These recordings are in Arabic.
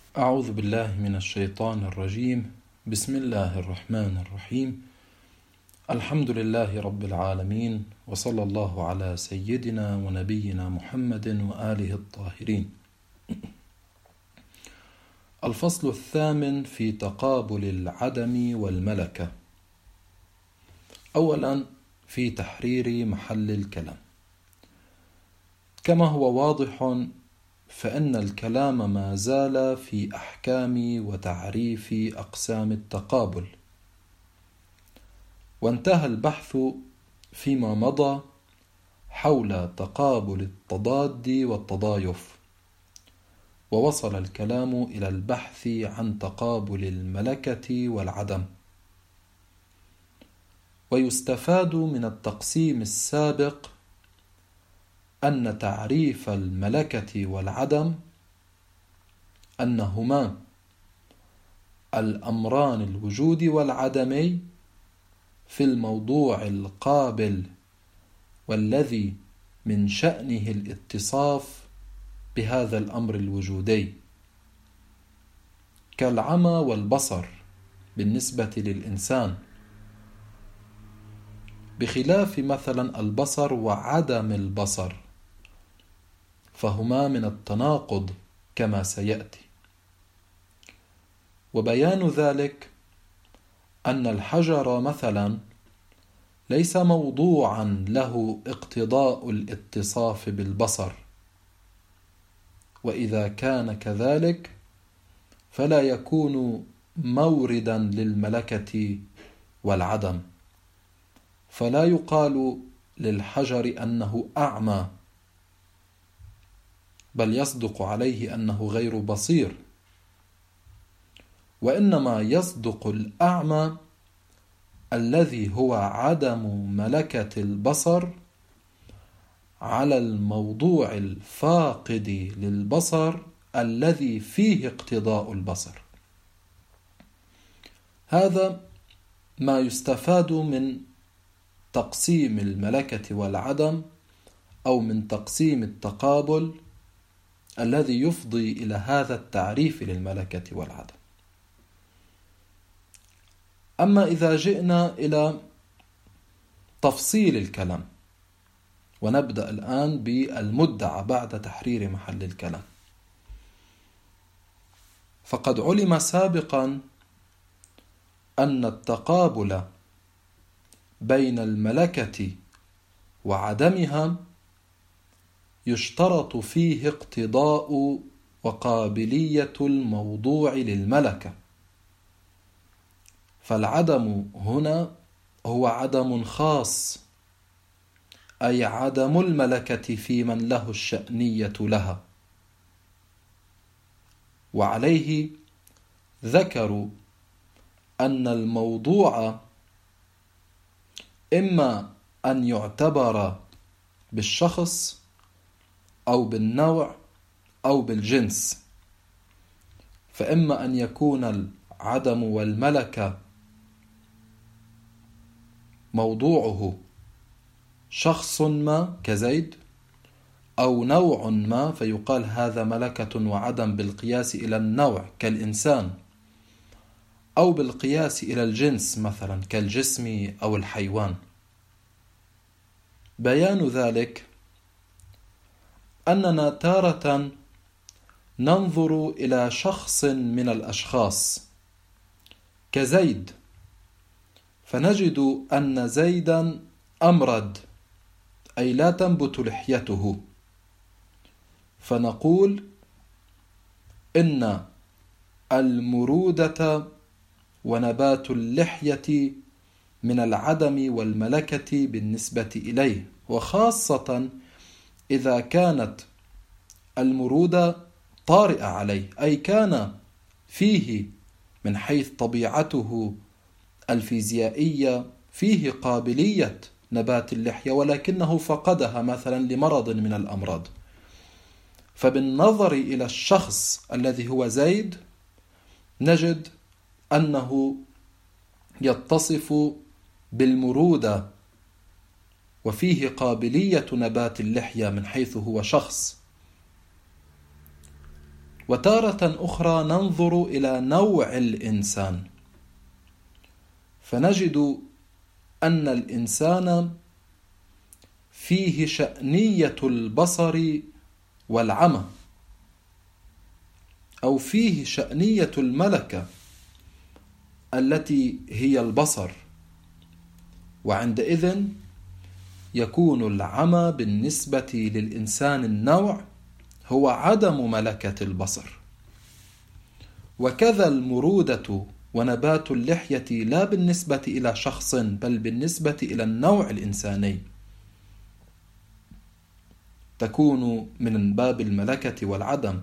أعوذ بالله من الشيطان الرجيم. بسم الله الرحمن الرحيم. الحمد لله رب العالمين، وصلى الله على سيدنا ونبينا محمد وآله الطاهرين. الفصل الثامن في تقابل العدم والملكة. أولا، في تحرير محل الكلام. كما هو واضح فإن الكلام ما زال في أحكام وتعريف أقسام التقابل، وانتهى البحث فيما مضى حول تقابل التضاد والتضايف، ووصل الكلام إلى البحث عن تقابل الملكة والعدم. ويستفاد من التقسيم السابق أن تعريف الملكة والعدم أنهما الأمران الوجود والعدمي في الموضوع القابل، والذي من شأنه الاتصاف بهذا الأمر الوجودي، كالعمى والبصر بالنسبة للإنسان، بخلاف مثلا البصر وعدم البصر، فهما من التناقض كما سيأتي. وبيان ذلك أن الحجر مثلا ليس موضوعا له اقتضاء الاتصاف بالبصر، وإذا كان كذلك فلا يكون موردا للملكة والعدم، فلا يقال للحجر أنه أعمى، بل يصدق عليه أنه غير بصير، وإنما يصدق الأعمى الذي هو عدم ملكة البصر على الموضوع الفاقد للبصر الذي فيه اقتضاء البصر. هذا ما يستفاد من تقسيم الملكة والعدم، أو من تقسيم التقابل الذي يفضي إلى هذا التعريف للملكة والعدم. أما إذا جئنا إلى تفصيل الكلام، ونبدأ الآن بالمدعى بعد تحرير محل الكلام، فقد علم سابقا أن التقابل بين الملكة وعدمها يشترط فيه اقتضاء وقابلية الموضوع للملكة، فالعدم هنا هو عدم خاص، أي عدم الملكة في من له الشأنية لها. وعليه ذكروا أن الموضوع إما أن يعتبر بالشخص أو بالنوع أو بالجنس، فإما أن يكون العدم والملكة موضوعه شخص ما كزيد، أو نوع ما فيقال هذا ملكة وعدم بالقياس إلى النوع كالإنسان، أو بالقياس إلى الجنس مثلا كالجسم أو الحيوان. بيان ذلك أننا تارة ننظر إلى شخص من الأشخاص كزيد، فنجد أن زيدا أمرد، أي لا تنبت لحيته، فنقول إن المرودة ونبات اللحية من العدم والملكة بالنسبة إليه، وخاصة إذا كانت المرودة طارئة عليه، أي كان فيه من حيث طبيعته الفيزيائية فيه قابلية نبات اللحية، ولكنه فقدها مثلا لمرض من الأمراض. فبالنظر إلى الشخص الذي هو زيد نجد أنه يتصف بالمرودة وفيه قابلية نبات اللحية من حيث هو شخص. وتارة أخرى ننظر إلى نوع الإنسان فنجد أن الإنسان فيه شأنية البصر والعمى، أو فيه شأنية الملكة التي هي البصر، وعندئذ يكون العمى بالنسبة للإنسان النوع هو عدم ملكة البصر. وكذا المرودة ونبات اللحية لا بالنسبة إلى شخص بل بالنسبة إلى النوع الإنساني، تكون من باب الملكة والعدم.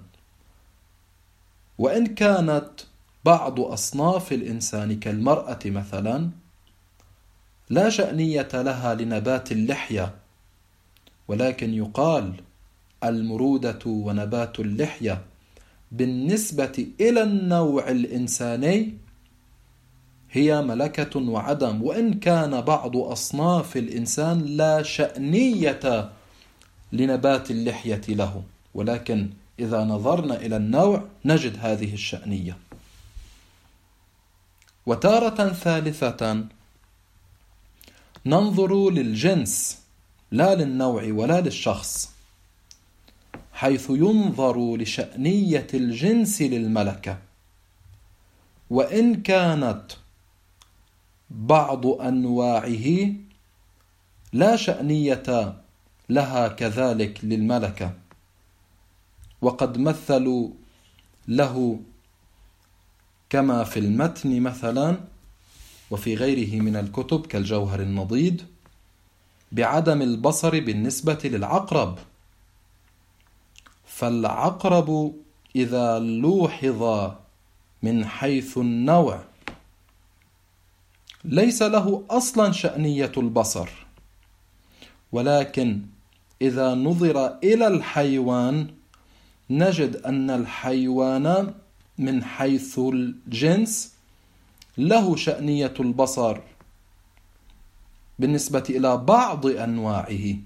وإن كانت بعض أصناف الإنسان كالمرأة مثلا لا شأنية لها لنبات اللحية، ولكن يقال المرودة ونبات اللحية بالنسبة إلى النوع الإنساني هي ملكة وعدم، وإن كان بعض أصناف الإنسان لا شأنية لنبات اللحية له، ولكن إذا نظرنا إلى النوع نجد هذه الشأنية. وتارة ثالثة ننظر للجنس لا للنوع ولا للشخص، حيث ينظر لشأنية الجنس للملكة، وإن كانت بعض أنواعه لا شأنية لها كذلك للملكة، وقد مثلوا له كما في المتن مثلا وفي غيره من الكتب كالجوهر النضيد بعدم البصر بالنسبة للعقرب. فالعقرب إذا لوحظ من حيث النوع ليس له أصلا شأنية البصر، ولكن إذا نظر إلى الحيوان نجد أن الحيوان من حيث الجنس له شأنية البصر بالنسبة إلى بعض أنواعه،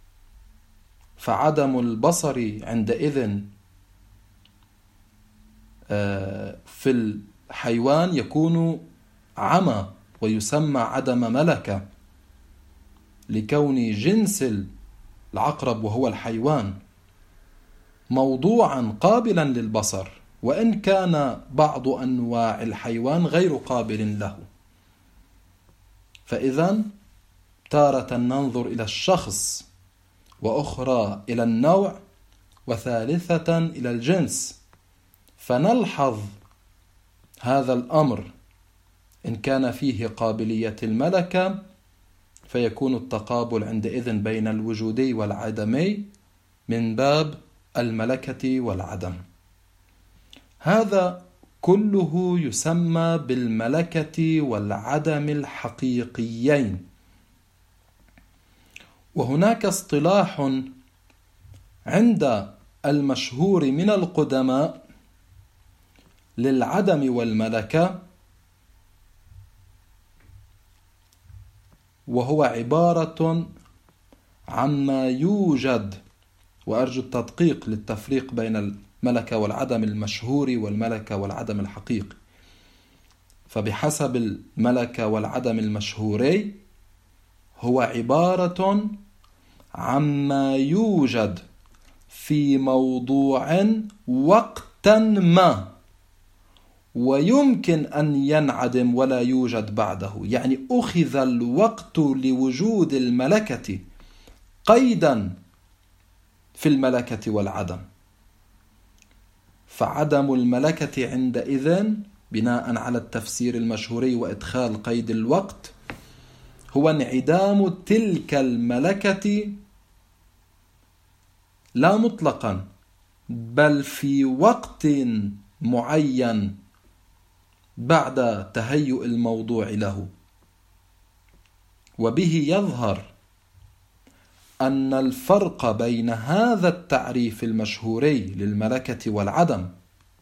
فعدم البصر عندئذ في الحيوان يكون عمى ويسمى عدم ملكة، لكون جنس العقرب وهو الحيوان موضوعا قابلا للبصر، وإن كان بعض أنواع الحيوان غير قابل له. فإذا تارة ننظر إلى الشخص، وأخرى إلى النوع، وثالثة إلى الجنس، فنلحظ هذا الأمر إن كان فيه قابلية الملكة فيكون التقابل عندئذ بين الوجودي والعدمي من باب الملكة والعدم. هذا كله يسمى بالملكة والعدم الحقيقيين. وهناك اصطلاح عند المشهور من القدماء للعدم والملكة، وهو عبارة عما يوجد، وأرجو التدقيق للتفريق بين الملكة والعدم المشهور والملكة والعدم الحقيقي. فبحسب الملكة والعدم المشهوري هو عبارة عما يوجد في موضوع وقتا ما ويمكن أن ينعدم ولا يوجد بعده، يعني أخذ الوقت لوجود الملكة قيدا في الملكة والعدم. فعدم الملكة عندئذ بناء على التفسير المشهوري وإدخال قيد الوقت هو انعدام تلك الملكة لا مطلقا بل في وقت معين بعد تهيؤ الموضوع له. وبه يظهر أن الفرق بين هذا التعريف المشهوري للملكة والعدم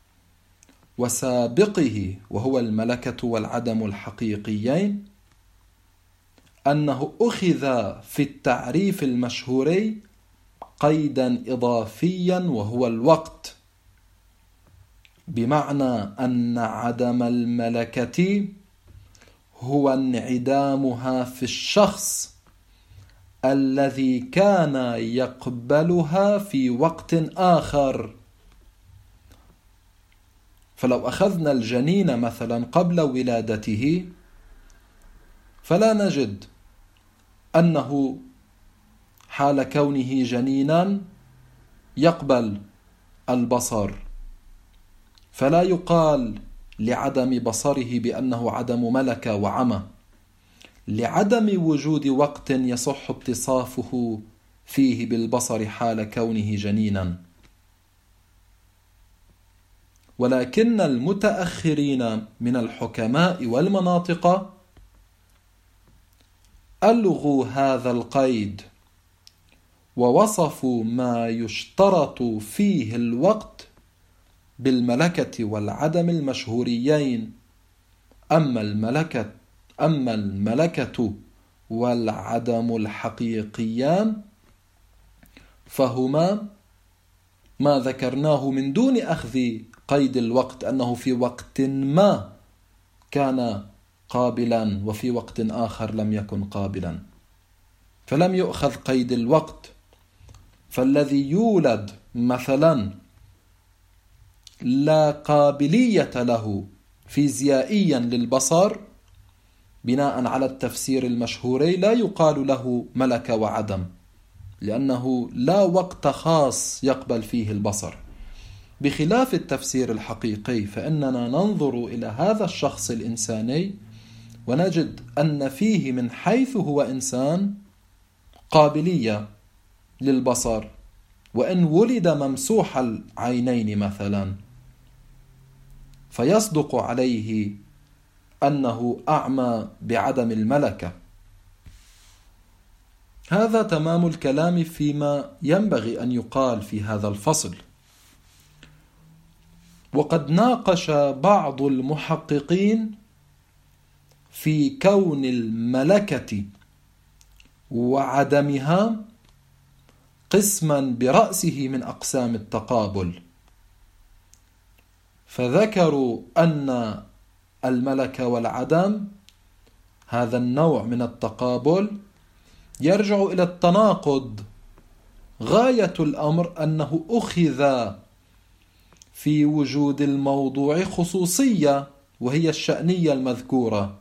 وسابقه وهو الملكة والعدم الحقيقيين أنه أخذ في التعريف المشهوري قيدا إضافيا وهو الوقت، بمعنى أن عدم الملكة هو انعدامها في الشخص الذي كان يقبلها في وقت آخر. فلو أخذنا الجنين مثلا قبل ولادته فلا نجد أنه حال كونه جنينا يقبل البصر، فلا يقال لعدم بصره بأنه عدم ملكة وعمى، لعدم وجود وقت يصح اتصافه فيه بالبصر حال كونه جنينا. ولكن المتأخرين من الحكماء والمناطق ألغوا هذا القيد ووصفوا ما يشترط فيه الوقت بالملكة والعدم المشهوريين. أما الملكة والعدم الحقيقيان فهما ما ذكرناه من دون أخذ قيد الوقت، أنه في وقت ما كان قابلا وفي وقت آخر لم يكن قابلا، فلم يؤخذ قيد الوقت. فالذي يولد مثلا لا قابلية له فيزيائيا للبصر بناء على التفسير المشهوري لا يقال له ملكة وعدم، لأنه لا وقت خاص يقبل فيه البصر. بخلاف التفسير الحقيقي فإننا ننظر إلى هذا الشخص الإنساني ونجد أن فيه من حيث هو إنسان قابلية للبصر، وإن ولد ممسوح العينين مثلا فيصدق عليه أنه أعمى بعدم الملكة. هذا تمام الكلام فيما ينبغي أن يقال في هذا الفصل. وقد ناقش بعض المحققين في كون الملكة وعدمها قسما برأسه من أقسام التقابل، فذكروا أن الملكة والعدم هذا النوع من التقابل يرجع إلى التناقض. غاية الأمر أنه أخذ في وجود الموضوع خصوصية وهي الشأنية المذكورة،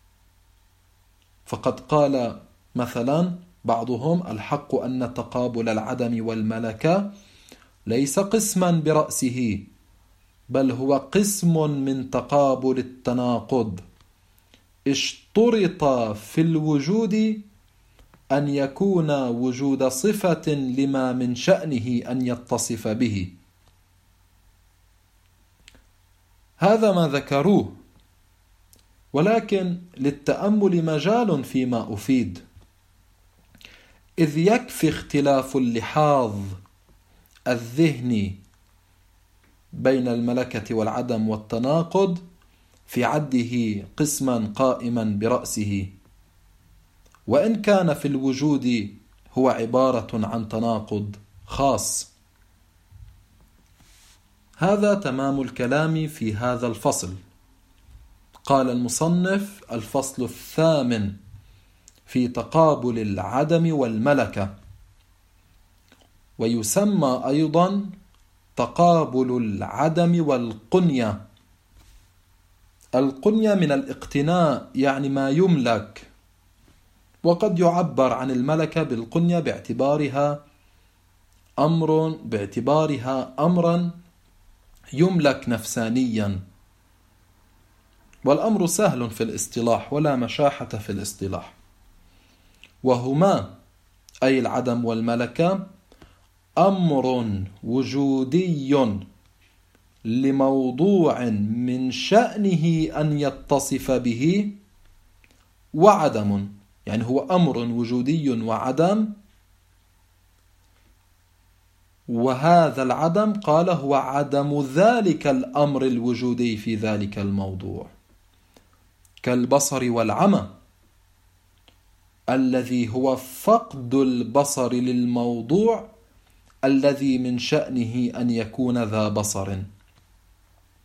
فقد قال مثلا بعضهم الحق أن تقابل العدم والملكة ليس قسما برأسه بل هو قسم من تقابل التناقض، اشترط في الوجود أن يكون وجود صفة لما من شأنه أن يتصف به. هذا ما ذكروه، ولكن للتأمل مجال فيما أفيد، إذ يكفي اختلاف اللحاظ الذهني بين الملكة والعدم والتناقض في عده قسما قائما برأسه، وإن كان في الوجود هو عبارة عن تناقض خاص. هذا تمام الكلام في هذا الفصل. قال المصنف: الفصل الثامن في تقابل العدم والملكة، ويسمى أيضا تقابل العدم والقنية. القنية من الاقتناء يعني ما يملك، وقد يعبر عن الملكة بالقنية باعتبارها أمرا يملك نفسانيا، والأمر سهل في الاصطلاح ولا مشاحة في الاصطلاح. وهما أي العدم والملكة أمر وجودي لموضوع من شأنه أن يتصف به، وعدم يعني هو أمر وجودي وعدم، وهذا العدم قال هو عدم ذلك الأمر الوجودي في ذلك الموضوع، كالبصر والعمى الذي هو فقد البصر للموضوع الذي من شأنه أن يكون ذا بصر.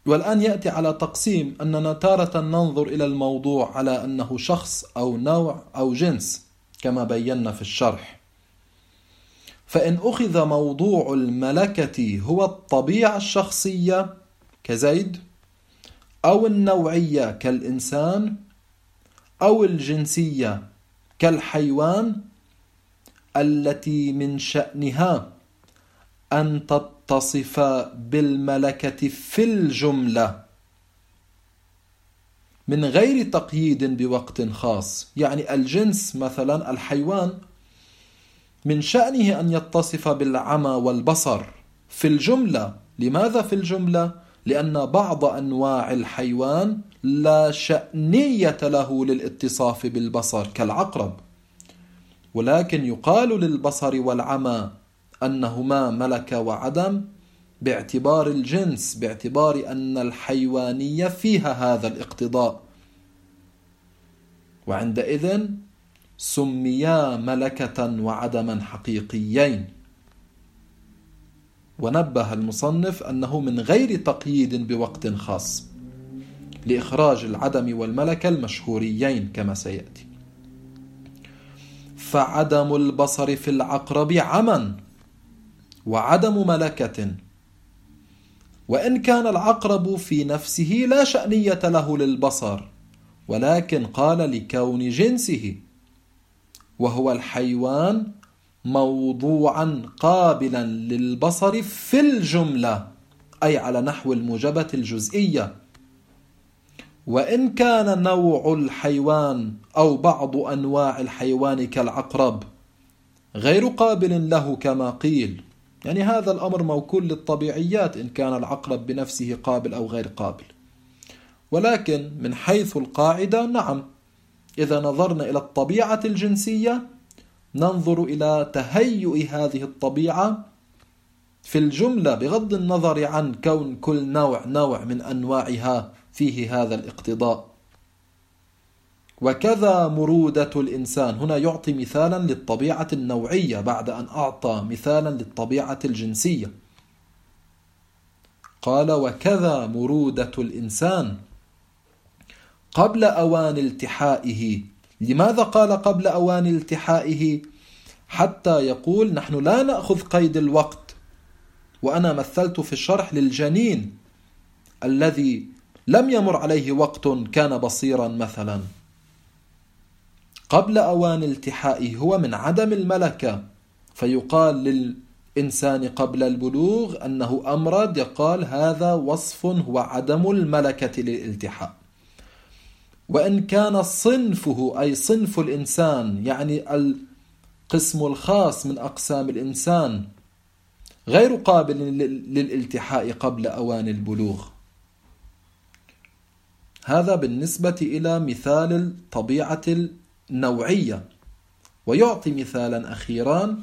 والآن يأتي على تقسيم أننا تارة ننظر إلى الموضوع على أنه شخص أو نوع أو جنس كما بينا في الشرح. فإن أخذ موضوع الملكة هو الطبيعة الشخصية كزيد، أو النوعية كالإنسان، أو الجنسية كالحيوان التي من شأنها أن تتصف بالملكة في الجملة من غير تقييد بوقت خاص. يعني الجنس مثلا الحيوان من شأنه أن يتصف بالعمى والبصر في الجملة. لماذا في الجملة؟ لأن بعض أنواع الحيوان لا شأنية له للاتصاف بالبصر كالعقرب، ولكن يقال للبصر والعمى أنهما ملكة وعدم باعتبار الجنس، باعتبار أن الحيوانية فيها هذا الاقتضاء، وعندئذ سميا ملكة وعدما حقيقيين. ونبه المصنف أنه من غير تقييد بوقت خاص لإخراج العدم والملكة المشهوريين كما سيأتي. فعدم البصر في العقرب عمى وعدم ملكة، وإن كان العقرب في نفسه لا شأنية له للبصر، ولكن قال لكون جنسه وهو الحيوان موضوعا قابلا للبصر في الجملة، أي على نحو الموجبة الجزئية. وإن كان نوع الحيوان أو بعض أنواع الحيوان كالعقرب غير قابل له كما قيل، يعني هذا الأمر موكول للطبيعيات إن كان العقرب بنفسه قابل أو غير قابل، ولكن من حيث القاعدة نعم، إذا نظرنا إلى الطبيعة الجنسية ننظر إلى تهيؤ هذه الطبيعة في الجملة بغض النظر عن كون كل نوع من أنواعها فيه هذا الاقتضاء. وكذا مرودة الإنسان، هنا يعطي مثالا للطبيعة النوعية بعد أن أعطى مثالا للطبيعة الجنسية. قال وكذا مرودة الإنسان قبل أوان التحائه. لماذا قال قبل أوان التحائه؟ حتى يقول نحن لا نأخذ قيد الوقت، وأنا مثلت في الشرح للجنين الذي لم يمر عليه وقت كان بصيرا مثلا. قبل أوان التحائه هو من عدم الملكة، فيقال للإنسان قبل البلوغ أنه أمرد، يقال هذا وصف هو عدم الملكة للالتحاء. وإن كان صنفه أي صنف الإنسان، يعني القسم الخاص من أقسام الإنسان، غير قابل للالتحاء قبل أوان البلوغ. هذا بالنسبة إلى مثال الطبيعة النوعية. ويعطي مثالا أخيرا: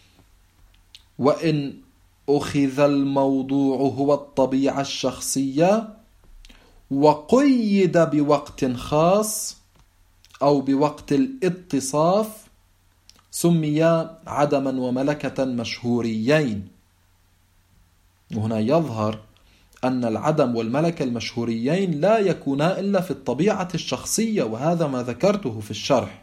وإن أخذ الموضوع هو الطبيعة الشخصية وقيد بوقت خاص أو بوقت الاتصاف سميا عدما وملكة مشهوريين. وهنا يظهر أن العدم والملكة المشهوريين لا يكونا إلا في الطبيعة الشخصية، وهذا ما ذكرته في الشرح.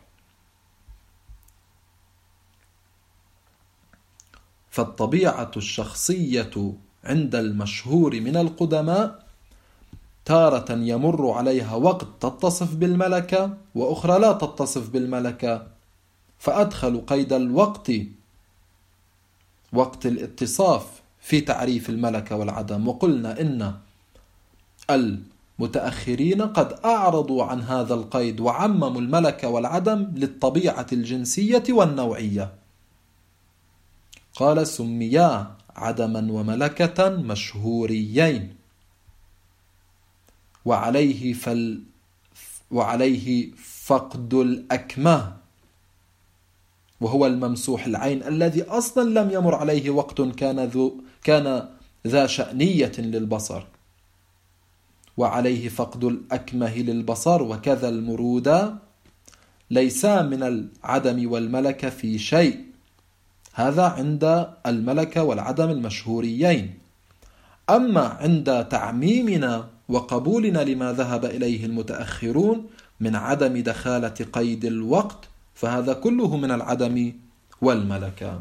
فالطبيعة الشخصية عند المشهور من القدماء تارة يمر عليها وقت تتصف بالملكة وأخرى لا تتصف بالملكة، فأدخل قيد الوقت وقت الاتصاف في تعريف الملكة والعدم. وقلنا إن المتأخرين قد أعرضوا عن هذا القيد وعمموا الملكة والعدم للطبيعة الجنسية والنوعية. قال سميا عدما وملكة مشهوريين، وعليه فقد الأكمه، وهو الممسوح العين الذي أصلا لم يمر عليه وقت كان ذا شأنية للبصر، وعليه فقد الأكمه للبصر. وكذا المرودة ليس من العدم والملكة في شيء، هذا عند الملكة والعدم المشهوريين. أما عند تعميمنا وقبولنا لما ذهب إليه المتأخرون من عدم دخالة قيد الوقت، فهذا كله من العدم والملكة.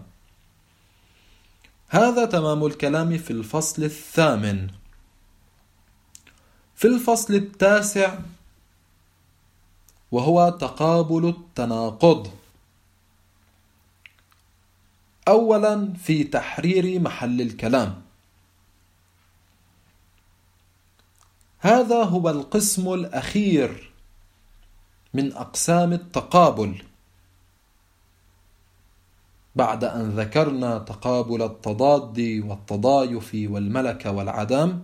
هذا تمام الكلام في الفصل الثامن. في الفصل التاسع وهو تقابل التناقض. أولا في تحرير محل الكلام. هذا هو القسم الأخير من أقسام التقابل، بعد أن ذكرنا تقابل التضاد والتضايف والملكة والعدم.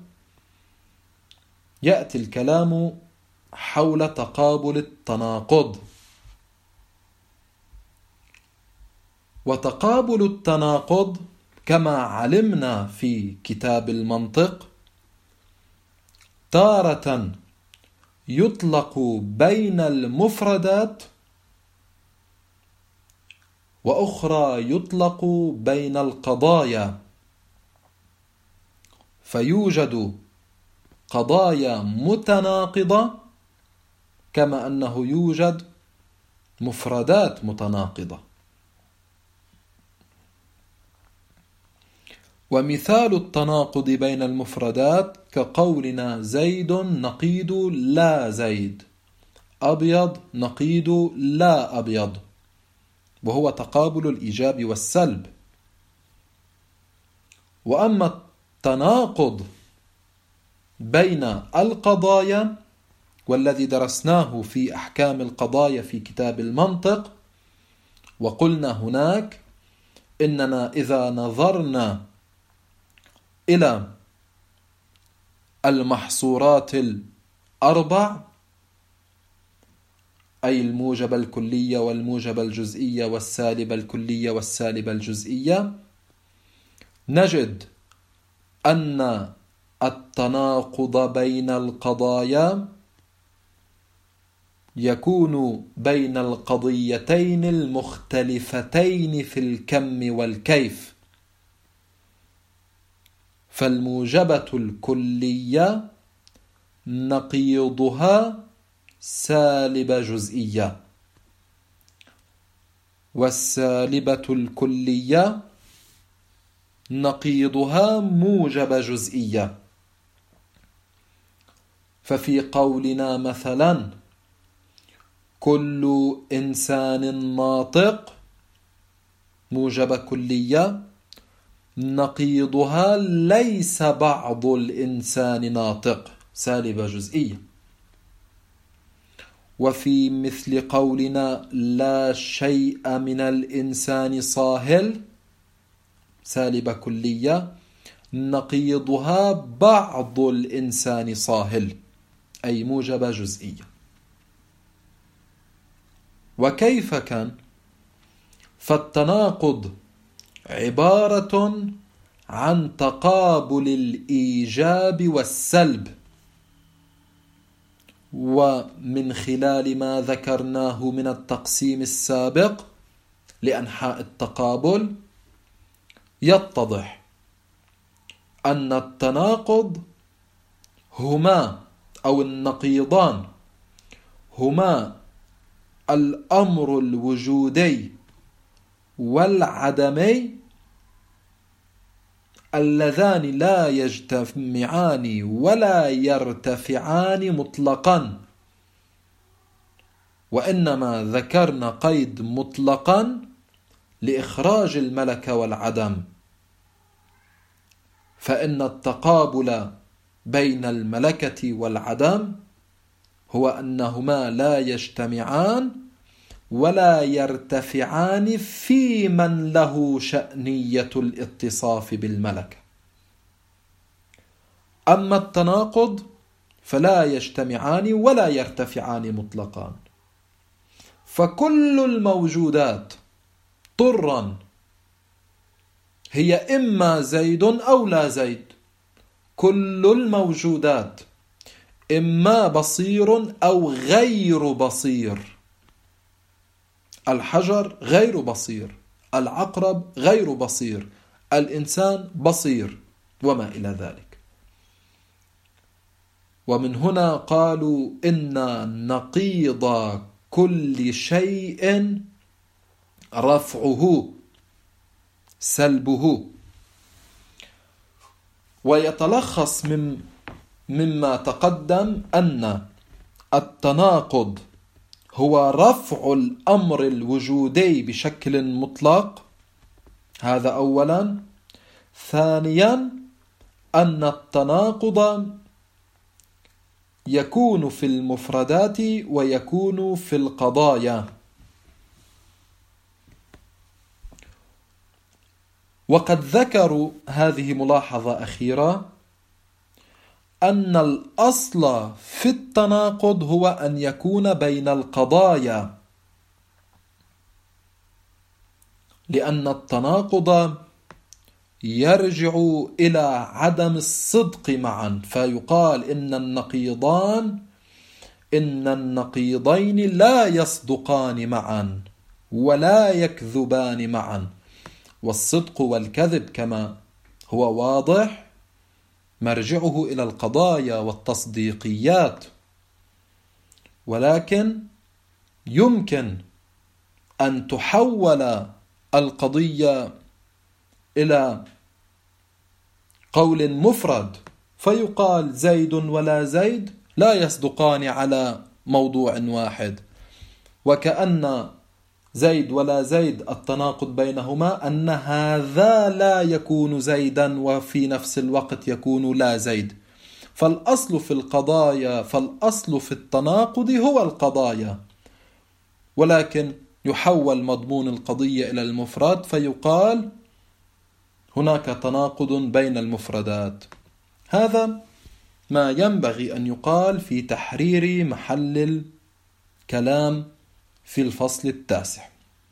يأتي الكلام حول تقابل التناقض. وتقابل التناقض كما علمنا في كتاب المنطق تارة يطلق بين المفردات، وأخرى يطلق بين القضايا، فيوجد قضايا متناقضة كما أنه يوجد مفردات متناقضة. ومثال التناقض بين المفردات كقولنا زيد نقيض لا زيد، أبيض نقيض لا أبيض، وهو تقابل الإيجاب والسلب. وأما التناقض بين القضايا والذي درسناه في أحكام القضايا في كتاب المنطق، وقلنا هناك إننا إذا نظرنا إلى المحصورات الأربع، أي الموجب الكلية والموجب الجزئية والسالب الكلية والسالب الجزئية، نجد أن التناقض بين القضايا يكون بين القضيتين المختلفتين في الكم والكيف. فالموجبة الكلية نقيضها سالب جزئية، والسالبة الكلية نقيضها موجب جزئية. ففي قولنا مثلا كل إنسان ناطق موجب كلية، نقيضها ليس بعض الإنسان ناطق سالب جزئية. وفي مثل قولنا لا شيء من الإنسان صاهل سالب كلية، نقيضها بعض الإنسان صاهل أي موجب جزئية. وكيف كان؟ فالتناقض عبارة عن تقابل الإيجاب والسلب، ومن خلال ما ذكرناه من التقسيم السابق لأنحاء التقابل يتضح أن التناقض هما أو النقيضان هما الأمر الوجودي والعدمي اللذان لا يجتمعان ولا يرتفعان مطلقا، وإنما ذكرنا قيد مطلقا لإخراج الملكة والعدم. فإن التقابل بين الملكة والعدم هو أنهما لا يجتمعان ولا يرتفعان في من له شأنية الاتصاف بالملكة. أما التناقض فلا يجتمعان ولا يرتفعان مطلقا. فكل الموجودات طرا هي إما زيد أو لا زيد. كل الموجودات إما بصير أو غير بصير. الحجر غير بصير، العقرب غير بصير، الإنسان بصير، وما إلى ذلك. ومن هنا قالوا إن نقيض كل شيء رفعه سلبه. ويتلخص مما تقدم أن التناقض هو رفع الأمر الوجودي بشكل مطلق، هذا أولا. ثانيا أن التناقض يكون في المفردات ويكون في القضايا. وقد ذكروا هذه ملاحظة أخيرة، أن الأصل في التناقض هو أن يكون بين القضايا، لأن التناقض يرجع إلى عدم الصدق معا، فيقال إن النقيضين لا يصدقان معا ولا يكذبان معا. والصدق والكذب كما هو واضح مرجعه إلى القضايا والتصديقيات، ولكن يمكن أن تحول القضية إلى قول مفرد، فيقال زيد ولا زيد لا يصدقان على موضوع واحد، وكأن زيد ولا زيد التناقض بينهما أن هذا لا يكون زيدا وفي نفس الوقت يكون لا زيد. فالأصل في التناقض هو القضايا، ولكن يحول مضمون القضية إلى المفرد فيقال هناك تناقض بين المفردات. هذا ما ينبغي أن يقال في تحرير محل الكلام في الفصل التاسع.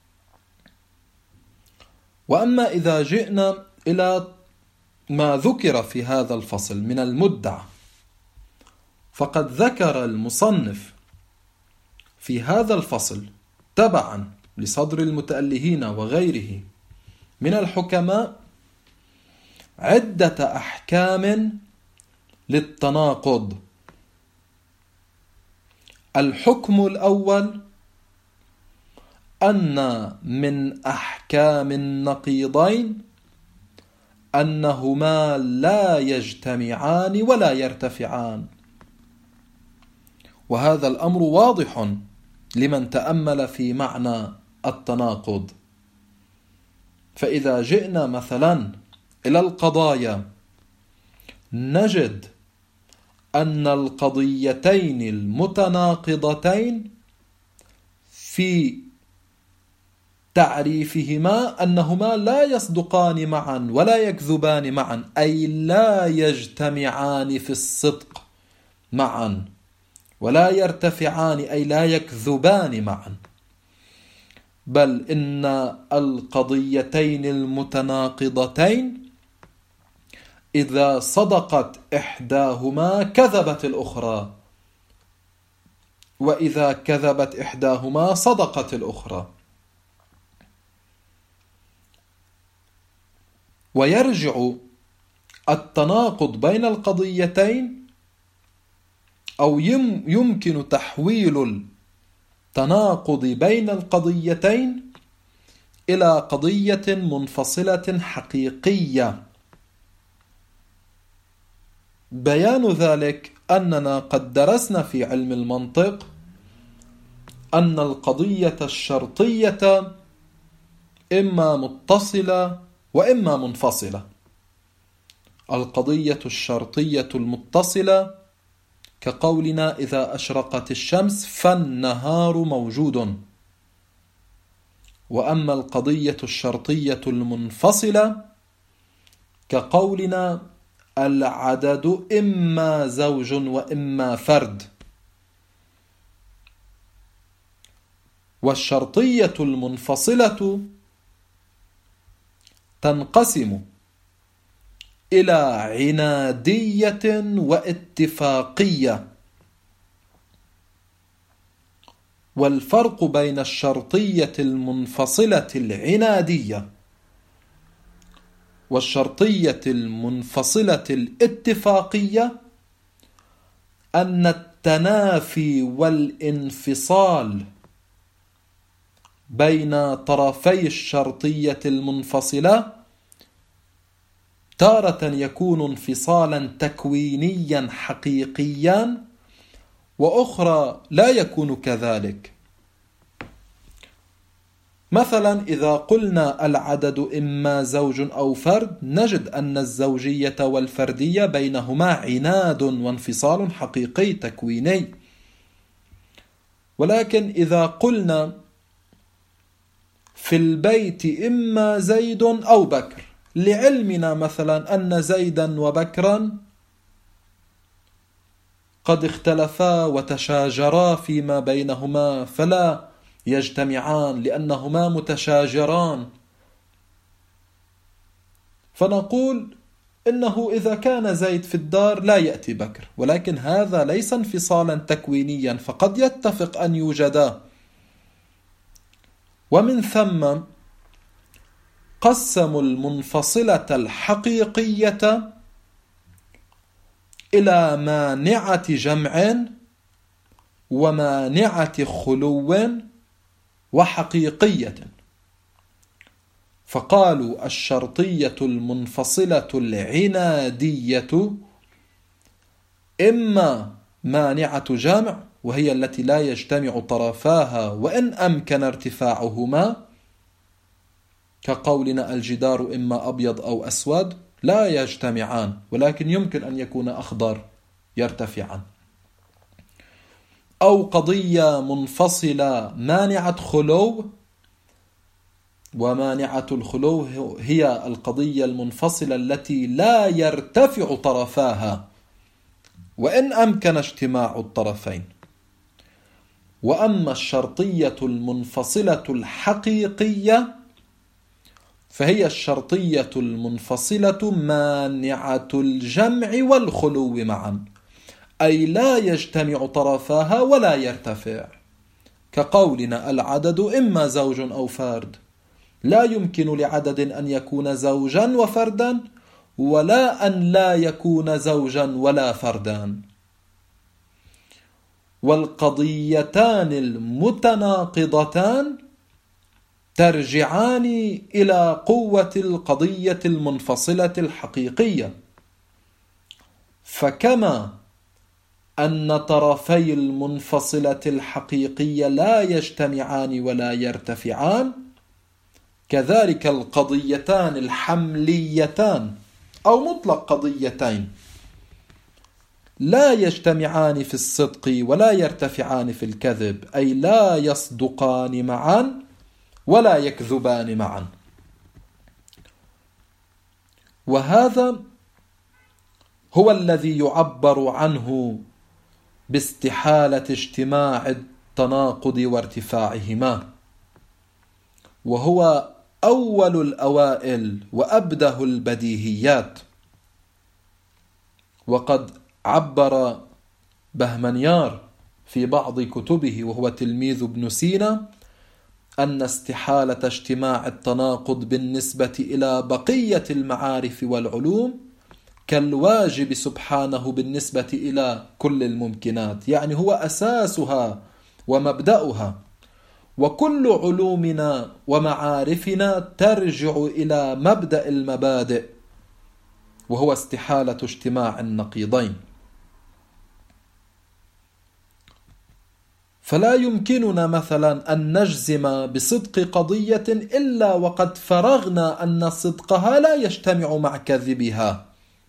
وأما إذا جئنا إلى ما ذكر في هذا الفصل من المدعى، فقد ذكر المصنف في هذا الفصل تبعا لصدر المتألهين وغيره من الحكماء عدة أحكام للتناقض. الحكم الأول أن من أحكام النقيضين أنهما لا يجتمعان ولا يرتفعان، وهذا الأمر واضح لمن تأمل في معنى التناقض. فإذا جئنا مثلا إلى القضايا نجد أن القضيتين المتناقضتين في تعريفهما أنهما لا يصدقان معا ولا يكذبان معا، أي لا يجتمعان في الصدق معا، ولا يرتفعان أي لا يكذبان معا، بل إن القضيتين المتناقضتين إذا صدقت إحداهما كذبت الأخرى، وإذا كذبت إحداهما صدقت الأخرى. ويرجع التناقض بين القضيتين، أو يمكن تحويل التناقض بين القضيتين إلى قضية منفصلة حقيقية. بيان ذلك أننا قد درسنا في علم المنطق أن القضية الشرطية إما متصلة وإما منفصلة. القضية الشرطية المتصلة كقولنا إذا أشرقت الشمس فالنهار موجود، وأما القضية الشرطية المنفصلة كقولنا العدد إما زوج وإما فرد. والشرطية المنفصلة تنقسم إلى عنادية واتفاقية. والفرق بين الشرطية المنفصلة العنادية والشرطية المنفصلة الاتفاقية أن التنافي والانفصال بين طرفي الشرطية المنفصلة تارة يكون انفصالا تكوينيا حقيقيا، وأخرى لا يكون كذلك. مثلا إذا قلنا العدد إما زوج أو فرد، نجد أن الزوجية والفردية بينهما عناد وانفصال حقيقي تكويني. ولكن إذا قلنا في البيت إما زيد أو بكر، لعلمنا مثلا أن زيدا وبكرا قد اختلفا وتشاجرا فيما بينهما، فلا يجتمعان لأنهما متشاجران، فنقول إنه إذا كان زيد في الدار لا يأتي بكر، ولكن هذا ليس انفصالا تكوينيا، فقد يتفق أن يوجدا. ومن ثم قسموا المنفصلة الحقيقية إلى مانعة جمع ومانعة خلو وحقيقية، فقالوا الشرطية المنفصلة العنادية إما مانعة جمع، وهي التي لا يجتمع طرفاها وإن أمكن ارتفاعهما، كقولنا الجدار إما أبيض أو أسود، لا يجتمعان، ولكن يمكن أن يكون أخضر يرتفعان. أو قضية منفصلة مانعة خلو، ومانعة الخلو هي القضية المنفصلة التي لا يرتفع طرفاها وإن أمكن اجتماع الطرفين. وأما الشرطية المنفصلة الحقيقية فهي الشرطية المنفصلة مانعة الجمع والخلو معا، أي لا يجتمع طرفاها ولا يرتفع، كقولنا العدد إما زوج أو فرد، لا يمكن لعدد أن يكون زوجا وفردا، ولا أن لا يكون زوجا ولا فردان. والقضيتان المتناقضتان ترجعان إلى قوة القضية المنفصلة الحقيقية، فكما أن طرفي المنفصلة الحقيقية لا يجتمعان ولا يرتفعان، كذلك القضيتان الحمليتان أو مطلق قضيتين لا يجتمعان في الصدق ولا يرتفعان في الكذب، أي لا يصدقان معا ولا يكذبان معا. وهذا هو الذي يعبر عنه باستحالة اجتماع التناقض وارتفاعهما، وهو أول الأوائل وأبده البديهيات. وقد عبر بهمنيار في بعض كتبه وهو تلميذ ابن سينا أن استحالة اجتماع التناقض بالنسبة إلى بقية المعارف والعلوم كالواجب سبحانه بالنسبة إلى كل الممكنات، يعني هو أساسها ومبدأها، وكل علومنا ومعارفنا ترجع إلى مبدأ المبادئ، وهو استحالة اجتماع النقيضين. فلا يمكننا مثلا أن نجزم بصدق قضية إلا وقد فرغنا أن صدقها لا يجتمع مع كذبها،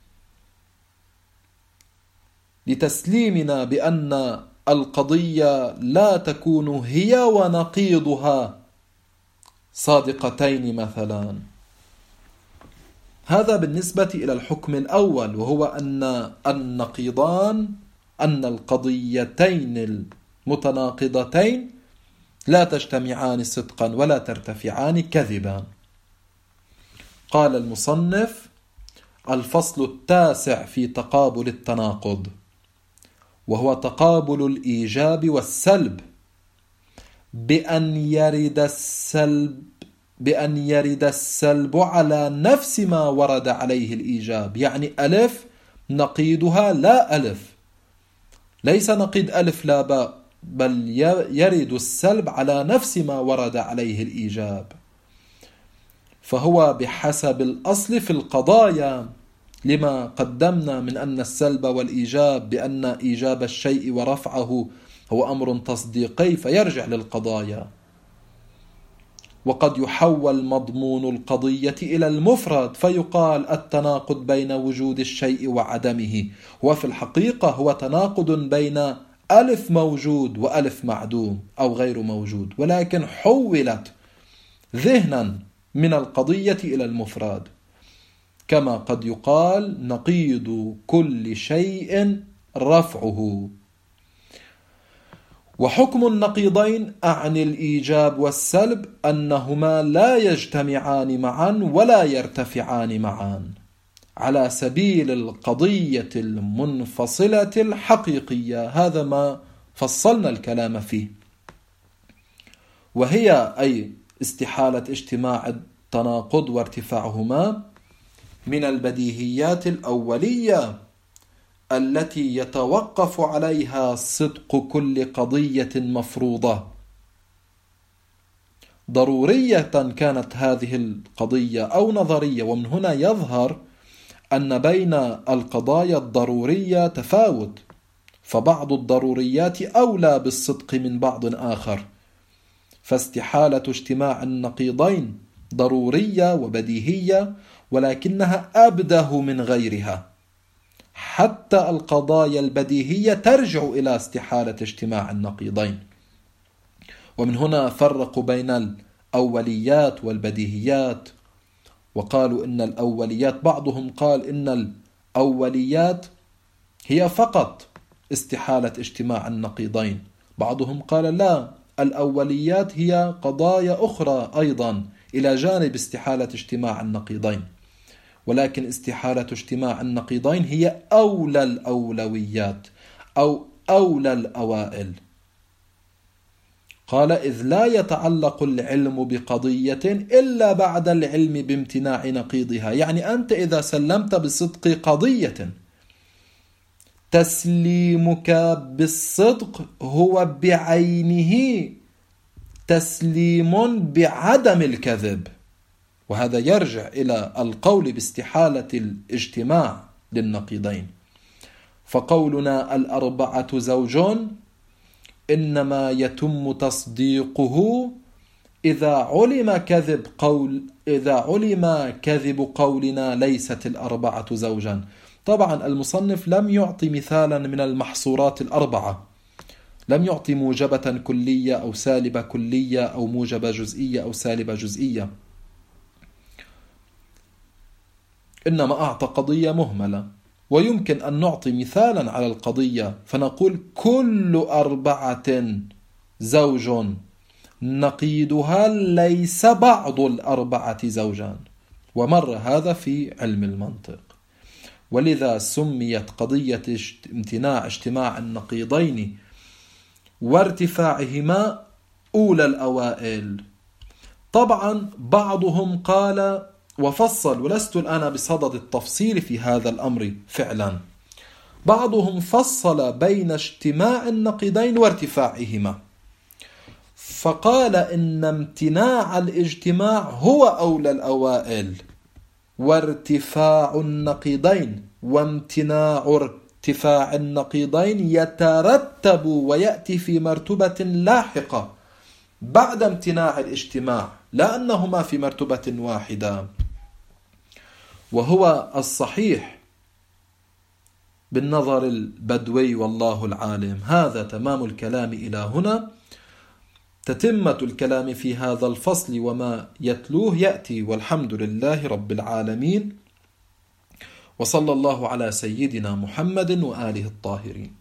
لتسليمنا بأن القضية لا تكون هي ونقيضها صادقتين مثلا. هذا بالنسبة إلى الحكم الأول، وهو أن النقيضان، أن القضيتين المتناقضتين لا تجتمعان صدقا ولا ترتفعان كذبا. قال المصنف: الفصل التاسع في تقابل التناقض، وهو تقابل الإيجاب والسلب، بأن يرد السلب على نفس ما ورد عليه الإيجاب، يعني ألف نقيضها لا ألف، ليس نقيض ألف لا باء، بل يرد السلب على نفس ما ورد عليه الإيجاب، فهو بحسب الأصل في القضايا، لما قدمنا من أن السلب والإيجاب بأن إيجاب الشيء ورفعه هو أمر تصديقي فيرجع للقضايا. وقد يحول مضمون القضية إلى المفرد فيقال التناقض بين وجود الشيء وعدمه، وفي الحقيقة هو تناقض بين ألف موجود وألف معدوم أو غير موجود، ولكن حولت ذهنا من القضية إلى المفرد، كما قد يقال نقيض كل شيء رفعه. وحكم النقيضين أعني الإيجاب والسلب أنهما لا يجتمعان معا ولا يرتفعان معا، على سبيل القضية المنفصلة الحقيقية. هذا ما فصلنا الكلام فيه، وهي أي استحالة اجتماع التناقض وارتفاعهما من البديهيات الأولية التي يتوقف عليها صدق كل قضية مفروضة ضرورية كانت هذه القضية أو نظرية. ومن هنا يظهر أن بين القضايا الضرورية تفاوت، فبعض الضروريات أولى بالصدق من بعض آخر، فاستحالة اجتماع النقيضين ضرورية وبديهية، ولكنها أبده من غيرها. حتى القضايا البديهية ترجع إلى استحالة اجتماع النقيضين. ومن هنا فرقوا بين الأوليات والبديهيات، وقالوا إن الأوليات، بعضهم قال إن الأوليات هي فقط استحالة اجتماع النقيضين، بعضهم قال لا، الأوليات هي قضايا أخرى أيضا إلى جانب استحالة اجتماع النقيضين، ولكن استحالة اجتماع النقيضين هي أولى الأولويات أو أولى الأوائل. قال إذ لا يتعلق العلم بقضية إلا بعد العلم بامتناع نقيضها. يعني أنت إذا سلمت بصدق قضية، تسليمك بالصدق هو بعينه تسليم بعدم الكذب، وهذا يرجع إلى القول باستحالة الاجتماع للنقيضين. فقولنا الأربعة زوج إنما يتم تصديقه إذا علم كذب قولنا ليست الأربعة زوجا. طبعا المصنف لم يعطي مثالا من المحصورات الأربعة، لم يعطي موجبة كلية أو سالبة كلية أو موجبة جزئية أو سالبة جزئية، إنما أعطى قضية مهملة. ويمكن أن نعطي مثالا على القضية فنقول كل أربعة زوج نقيدها ليس بعض الأربعة زوجان، ومر هذا في علم المنطق. ولذا سميت قضية امتناع اجتماع النقيضين وارتفاعهما أولى الأوائل. طبعا بعضهم قال وفصل، ولست الآن بصدد التفصيل في هذا الأمر فعلا، بعضهم فصل بين اجتماع النقيضين وارتفاعهما، فقال إن امتناع الاجتماع هو أولى الأوائل، وارتفاع النقيضين وامتناع ارتفاع النقيضين يترتب ويأتي في مرتبة لاحقة بعد امتناع الاجتماع، لا أنهما في مرتبة واحدة. وهو الصحيح بالنظر البدوي والله العالم. هذا تمام الكلام إلى هنا. تتمة الكلام في هذا الفصل وما يتلوه يأتي، والحمد لله رب العالمين، وصلى الله على سيدنا محمد وآله الطاهرين.